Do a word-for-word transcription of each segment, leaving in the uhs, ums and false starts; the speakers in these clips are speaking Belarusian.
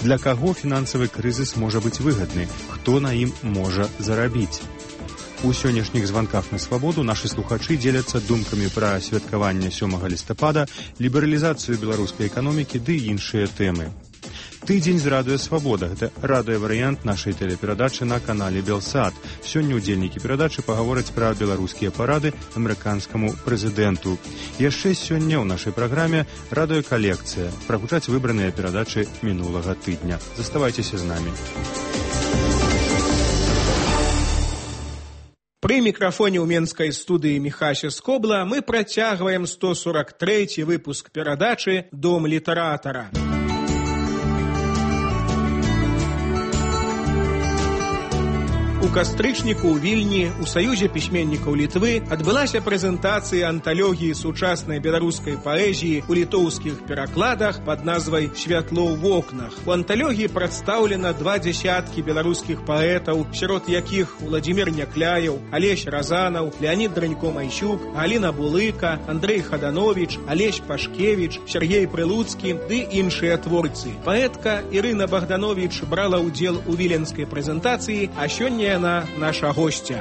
Для каго фінансавы крызіс можа быць выгадны? Хто на ім можа зарабіць? У сённяшніх званках на свабоду нашы слухачы дзеляцца думкамі пра святкаванне сёмага лістапада, лібералізацыю беларускай эканомікі ды іншыя тэмы. Тыдзень з радыё «Свабода» – гэта радыёварыянт нашай тэлеперадачы на канале «Белсат». Сёння ўдзельнікі перадачы пагавораць пра беларускія парады амерыканскаму прэзідэнту. Яшчэ сёння ў нашай праграме радыёкалекцыя. Прагучаць выбраныя перадачы мінулага тыдня. Заставайцеся з намі. Пры мікрафоне ў менскай студыі Міхася Скобла мы працягваем сто сорок трэці выпуск перадачы «Дом літаратара». У кастрычніку ў Вільні у Саюзе пісьменнікаў Літвы адбылася прэзентацыя анталогіі сучаснай беларускай паэзіі ў літоўскіх перакладах пад назвай «Святло ў вокнах». У анталогіі прадстаўлена два дзясяткі беларускіх паэтаў, сярод якіх Уладзімір Някляеў, Алесь Разанаў, Леанід Дранько-Майсюк, Галіна Булыка, Андрэй Хадановіч, Алесь Пашкевіч, Сергей Прылуцкі ды іншыя творцы. Паэтка Ірына Богдановіч брала ўдзел у віленскай прэзентацыі, а сёння яна наша госця.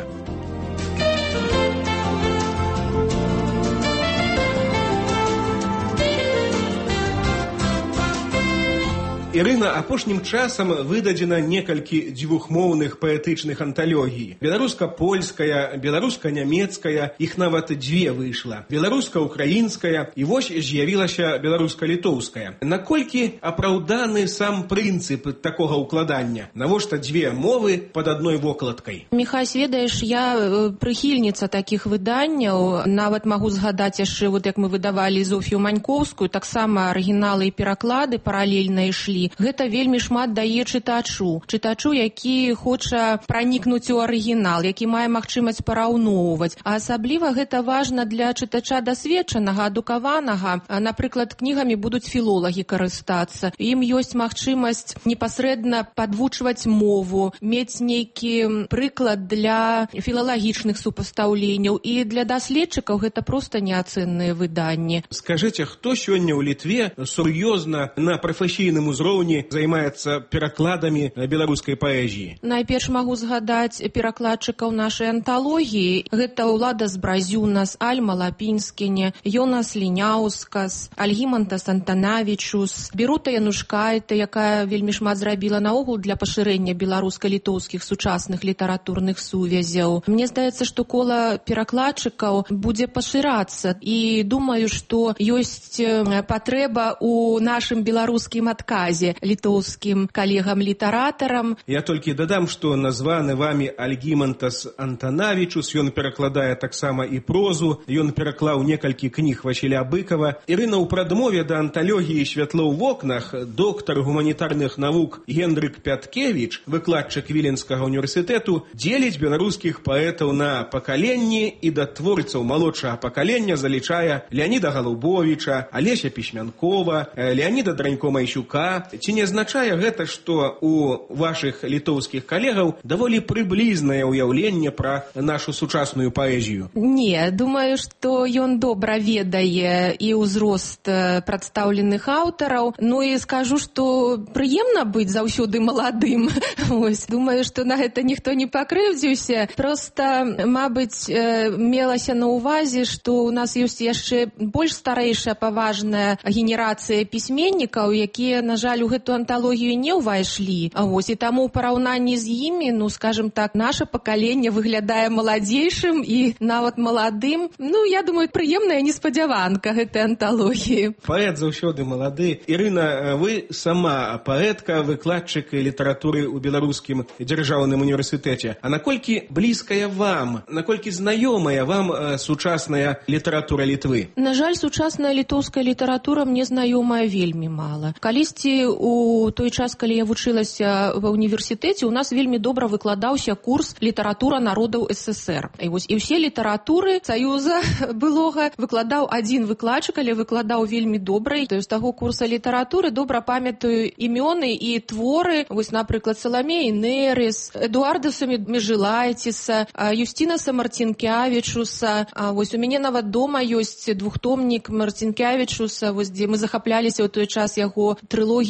Ірына, апошнім часам выдадзена некалькі дзвюхмоўных паэтычных анталогій. Беларуска-польская, беларуска-нямецкая, іх нават дзве выйшла. Беларуска-украінская і вось з'явілася беларуска-літоўская. Наколькі апраўданы сам прынцып такога ўкладання? Навошта дзве мовы пад адной вокладкай? Міхась, ведаеш, я прыхільніца такіх выданняў. Нават магу згадаць яшчэ, вот як мы выдавалі Зофію Манькоўскую, таксама арыгіналы і пераклады паралельна ішлі. Гэта вельмі шмат дае чытачу. Чытачу, які хоча пранікнуць у арыгінал, які мае магчымасць параўноўваць. А асабліва гэта важна для чытача дасведчанага, адукаванага. Напрыклад, кнігамі будуць філолагі карыстацца. Ім ёсць магчымасць непасрэдна падвучваць мову, мець нейкі прыклад для філалагічных супастаўленняў. І для даследчыкаў гэта проста неацэнныя выданні. Скажыце, хто сёння ў Літве сур'ёзна на прафесійным узроўні займаецца перакладамі беларускай паэзіі? Найперш магу згадаць перакладчыкаў нашай анталогіі. Гэта Улада Збразюнас, Альма Лапінскіне, Йонас Ліняўскас, Альгімантас Антанавічус, Бірута Янушкайта, якая вельмі шмат зрабіла наогул для пашырэння беларуска-літоўскіх сучасных літаратурных сувязяў. Мне здаецца, што кола перакладчыкаў будзе пашырацца. І думаю, што ёсць патрэба ў нашым беларускім адказе літоўскім калегам-літаратарам. Я толькі дадам, што названы вамі Альгімантас Антанавічус, ён перакладае таксама і прозу, ён пераклаў некалькі кніг Васіля Быкава. Ірына, у прадмове да анталогіі «Святло ў вокнах» доктар гуманітарных навук Гендрык Пяткевіч, выкладчык Віленскага універсітэту, дзеліць беларускіх паэтаў на пакаленні і да творцаў малодшага пакалення залічае Леаніда Галубовіча, Алеся Пісьмянкова, Леаніда Дранько-Майсюка. Ці не азначае гэта, што у вашых літоўскіх калегаў даволі прыблізнае ўяўленне пра нашу сучасную паэзію? Не, думаю, што ён добра ведае і ўзрост прадстаўленых аўтараў. Ну і скажу, што прыемна быць заўсёды маладым. Ось, думаю, што на гэта ніхто не пакрыўдзіўся. Проста, мабыць, мелася на ўвазе, што ў нас ёсць яшчэ больш старэйшая паважная генерацыя пісьменнікаў, якія, на жаль, у гэту анталогію не ўвайшлі. А вось і таму ў параўнанні з імі, ну, скажем так, наша пакаленне выглядае маладзейшым і нават маладым. Ну, я думаю, прыемная неспадзяванка гэтай анталогіі. Паэт заўсёды малады. Ірына, вы сама паэтка, выкладчык літаратуры ў беларускім дзяржаўным універсітэце. А наколькі блізкая вам, наколькі знаёмая вам сучасная літаратура Літвы? На жаль, сучасная літоўская літаратура мне знаёмая вельмі мала. Калісьці у той час, калі я вучылася ва універсітэце, у нас вельмі добра выкладаўся курс «Літаратура народаў ССР». І вось і ўсе літаратуры Саюза былога выкладаў адзін выкладчык, але выкладаў вельмі добра. То з таго курса літаратуры добра памятаю імёны і творы, вось, напрыклад, Саламеі Нерыс, Эдуардаса Межылайціса, Юстінаса Марцінкявічуса. Вось у мяне нават дома ёсць двухтомнік Марцінкявічуса, вось, дзе мы захапляліся ў той час яго трылогіяй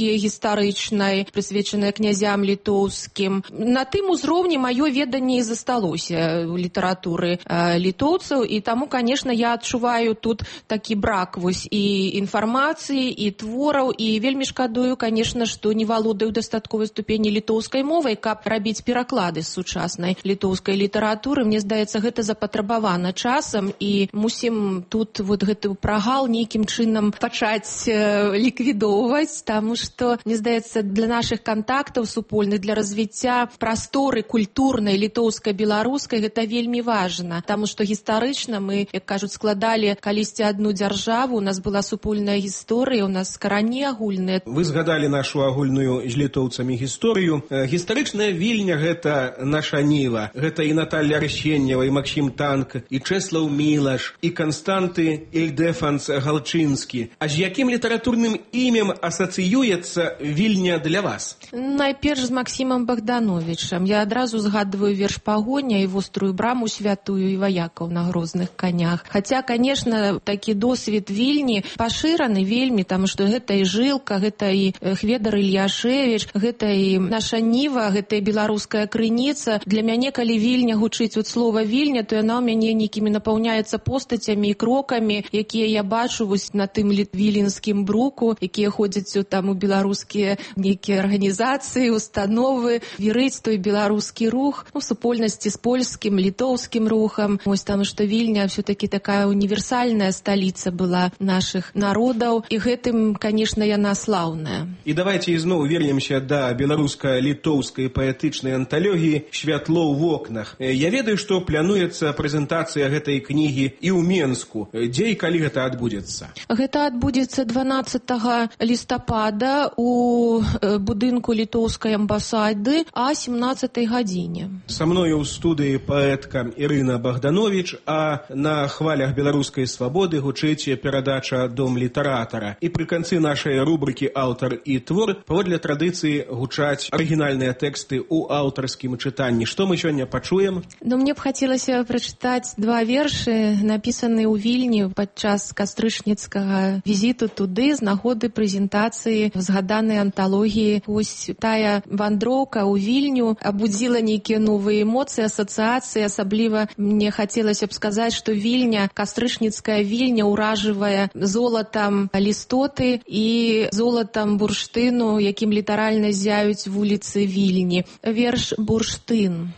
анталогія гістарычнай, прысвечаная князям літоўскім. На тым узроўні маё веданне і засталося ў літаратуры літоўцаў, і таму, конечно, я адчуваю тут такі брак вось і інфармацыі, і твораў, і вельмі шкадую, конечно, што не валодаю дастатковай ступені літоўскай мовай, каб рабіць пераклады з сучаснай літоўскай літаратуры. Мне здаецца, гэта запатрабавана часам, і мусім тут вот гэты прагал нейкім чынам пачаць ліквідоўваць, таму што, мне здаецца, для нашых кантактаў супольных, для развіцця прасторы культурнай, літоўскай, беларускай, гэта вельмі важна, таму што гістарычна мы, як кажуць, складалі калісьці адну дзяржаву, у нас была супольная гісторыя, у нас карані агульныя. Вы згадалі нашу агульную з літоўцамі гісторыю. Гістарычная Вільня — гэта наша Ніва, гэта і Наталля Арсеньева, і Максім Танк, і Чэслаў Мілаш, і Канстанты Ільдэфанс Галчынскі. А з якім літаратурным імем асацыюецца Вільня для вас? Найперш з Максімам Богдановичам. Я адразу згадваю верш «Пагоня» і «Вострую браму святую» і «Ваякаў на грозных конях». Хаця, конечно, такі досвед Вільні пашыраны вельмі, таму што гэта і Жылка, гэта і Хведар Ільяшевіч, гэта і наша Ніва, гэта і беларуская крыніца. Для мяне, калі Вільня гучыць от слова Вільня, то яна ў мяне нейкімі напаўняецца постацямі і крокамі, якія я бачу вось на тым віленскім бруку, якія ходзяць там у беларускія нейкія арганізацыі, установы, верыць той беларускі рух, ну, супольнасці з польскім, літоўскім рухам. Вось там, што Вільня все-таки такая універсальная сталіца была нашых народаў, і гэтым, конечно, яна слаўная. І давайте ізноў вернемся да беларуска-літоўскай паэтычнай анталогіі «Святло ў вокнах». Я ведаю, што плануецца прэзентацыя гэтай кнігі і ў Менску. Дзе і калі гэта адбудзецца? Гэта адбудзецца дванаццатага лістапада у будынку літоўскай амбасады а семнаццатай гадзіне. Са мною ў студыі паэтка Ірына Богданович, а на хвалях беларускай свабоды гучыць перадача «Дом літаратара». І пры канцы нашай рубрыкі «Аўтар і твор» паводле традыцыі гучаць арыгінальныя тэксты ў аўтарскім чытанні. Што мы сёння пачуем? Ну, мне б хацелася прачытаць два вершы, напісаныя ў Вільні падчас кастрычніцкага візіту туды з нагоды прэзентацыі згаданай анталогіі. Вось тая вандроўка ў Вільню абудзіла нейкія новыя эмоцыі, асацыяцыі. Асабліва мне хацелася б сказаць, што Вільня, кастрычніцкая Вільня ўражвае золатам лістоты і золатам бурштыну, якім літаральна зяюць вуліцы Вільні. Верш «Бурштын».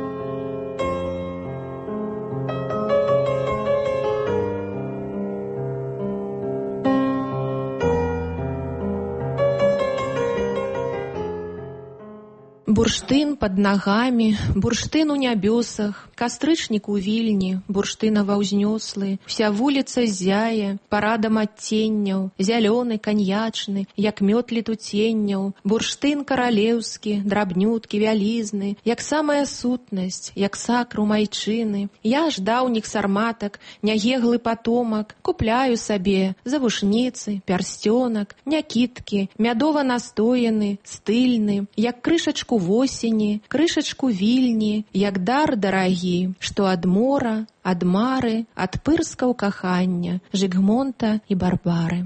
Бурштын под ногами, бурштын у нябёсах, кастрычнік у Вільні, бурштынава ўзнёслы, вся вуліца зяе, парадам адценняў, зялёны, каньячны, як мёд летуценняў, бурштын каралеўскі, драбнюткі, вялізны, як самая сутнасць, як сакру майчыны. Я ж даўніх сарматак, нягеглы патомак, купляю сабе завушніцы, пярсцёнак, някіткі, мядова настояны, стыльны, як крышачку восені, крышачку Вільні, як дар дарагі, што ад мора, ад мары, ад пырскаў кахання, Жыгмонта і Барбары.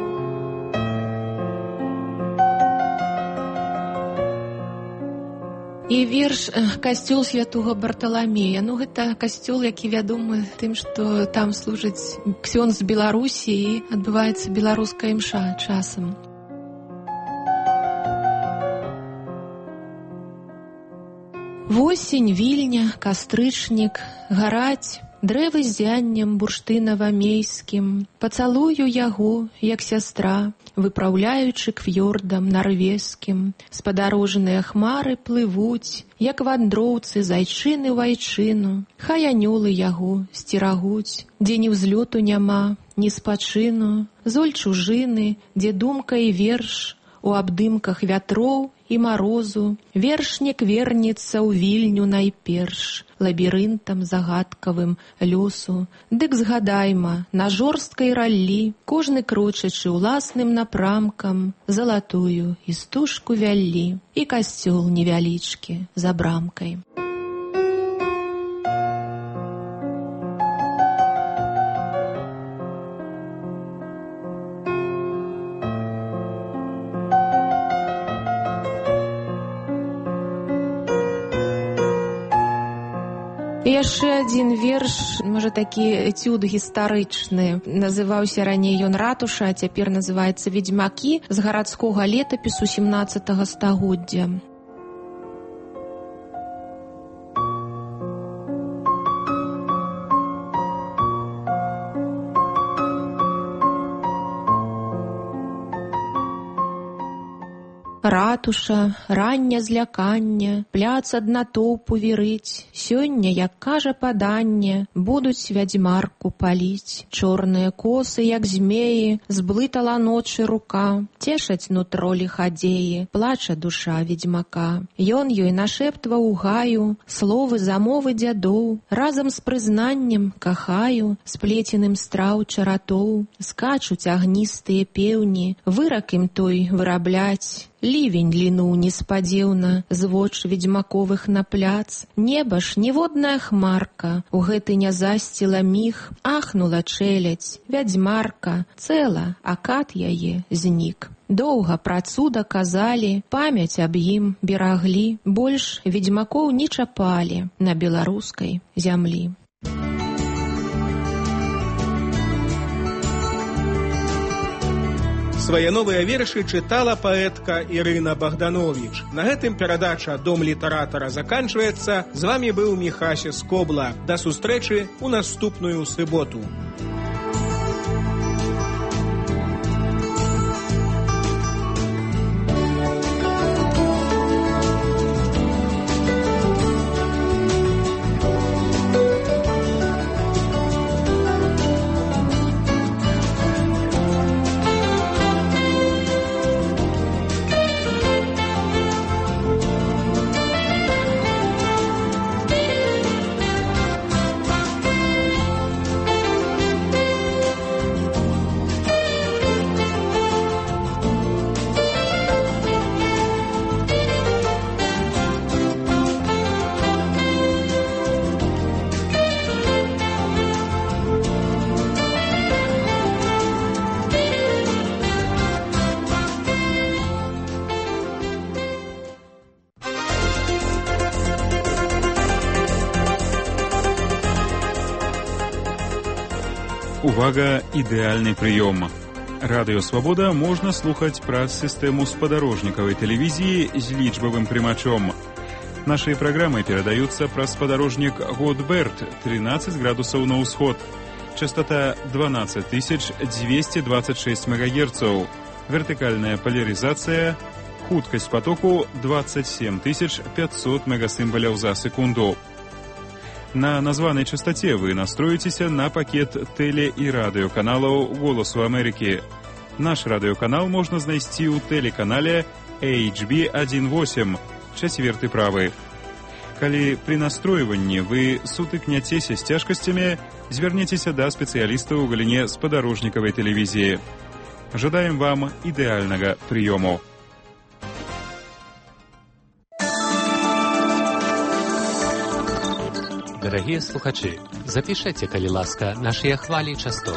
І верш «Касцёл святога Барталамея». Ну, гэта касцёл, які вядомы тым, што там служыць ксёндз з Беларусі і адбываецца беларуская імша часам. Восень, Вільня, кастрычнік, гараць, дрэвы зяннем бурштынава-мейскім. Пацалую яго, як сястра, выпраўляючы к фьордам нарвежскім. Спадарожныя хмары плывуць, як вандроўцы з айчыны ў айчыну. Хай анёлы яго сцерагуць, дзе ні ўзлёту няма, ні спачыну. Золь чужыны, дзе думка і верш, у абдымках вятроў і марозу. Вершнік вернецца ў Вільню найперш, лабірынтам загадкавым лёсу. Дык згадайма, на жорсткай раллі, кожны крочачы ўласным напрамкам, залатую істужку вяллі і касцёл невялічкі за брамкай. І яшчэ адзін верш, можа такі этюд гістарычны. Называўся раней ён «Ратуша», а цяпер называецца «Ведзьмакі» з гарадскога летапісу сямнаццатага стагоддзя. Ратуша, рання злякання, пляц ад натоўпу вірыць. Сёння, як кажа паданне, будуць вядзьмарку паліць. Чорныя косы, як змеі, зблытала ночы рука. Цешаць нутро ліхадзеі, плача душа ведзьмака. Ён ёй нашэптваў у гаю словы замовы дзядоў. Разам з прызнаннем кахаю, сплеценым страў чаратоў. Скачуць агністыя пеўні, вырак ім той вырабляць. Ливень лінуў неспадзеўна з воч ведзьмаковых на пляц. Неба ж ніводная хмарка, у гэты не засціла міг, ахнула чэлядзь. Вядзьмарка цэла, а кат яе знік. Доўга пра цуда казалі, памяць аб ім бераглі. Больш ведзьмакоў не чапалі на беларускай зямлі. Свае новыя вершы чытала паэтка Ірына Богданович. На гэтым перадача «Дом літаратара» заканчваецца. З вамі быў Міхася Скобла. Да сустрэчы ў наступную суботу. Увага, ідэальны прыём. Радыё «Свабода» можна слухаць праз сістэму спадарожнікавай тэлевізіі з лічбавым прымачом. Нашыя праграмы перадаюцца праз спадарожнік Годберт, тринадцать градусаў на ўсход. Частота дванадцать тысяч двести двадцать шесть мегагерцаў. Вертыкальная поляризация. Хуткасць потоку двадцать семь тысяч пятьсот мегасімбаляў за секунду. На названай частоце вы настроіцеся на пакет тэле- і радыёканалаў «Голасу Амерыкі». Наш радыёканал можна знайсці ў тэлеканале эйч би один восемь, чацверты правы. Калі пры настройванні вы сутыкняцеся з цяжкасцямі, звярніцеся да спецыялістаў у галіне спадарожнікавай тэлевізіі. Жадаем вам ідэальнага прыёму. Дарагія слухачы, запішайце, калі ласка, нашыя хвалі частот.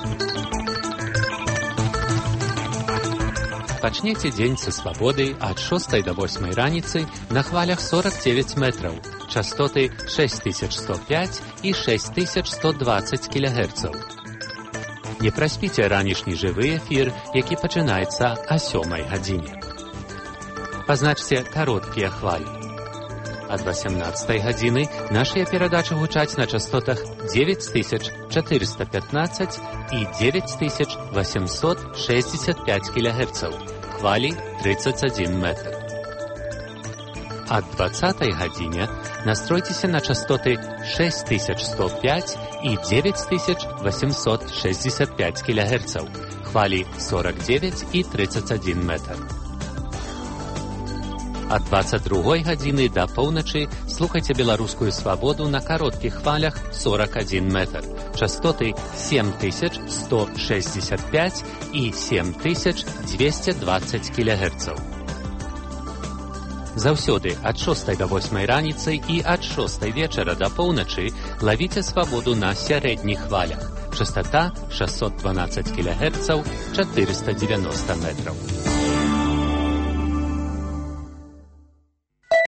Пачнеце дзень са свабоды ад шостай да восьмай раніцы на хвалях сорок девять метраў, частоты шесть тысяч сто пять і шесть тысяч сто двадцать кілогерцаў. Не праспіце ранішні жывы эфір, які пачынаецца о сёмай гадзіне. Пазначце кароткія хвалі. Ад восемнадцатай гадзіны нашыя перадачы гучаць на частотах девять тысяч четыреста пятнадцать і девять тысяч восемьсот шестьдесят пять кілогерцаў, хвалі тридцать один метр. Ад двадцатай гадзіне настройцеся на частоты шесть тысяч сто пять і девять тысяч восемьсот шестьдесят пять кілогерцаў, хвалі сорок девять і тридцать один метр. Ад двадцать другой гадзіны да поўначы слухайце беларускую свабоду на кароткіх хвалях сорок один метр, частоты семь тысяч сто шестьдесят пять і семь тысяч двести двадцать кілогерцаў. Заўсёды ад шостай да восьмай раніцы і ад шостай вечара да поўначы лавіце свабоду на сярэдніх хвалях, частота шестьсот двенадцать кілогерцаў, четыреста девяносто метров.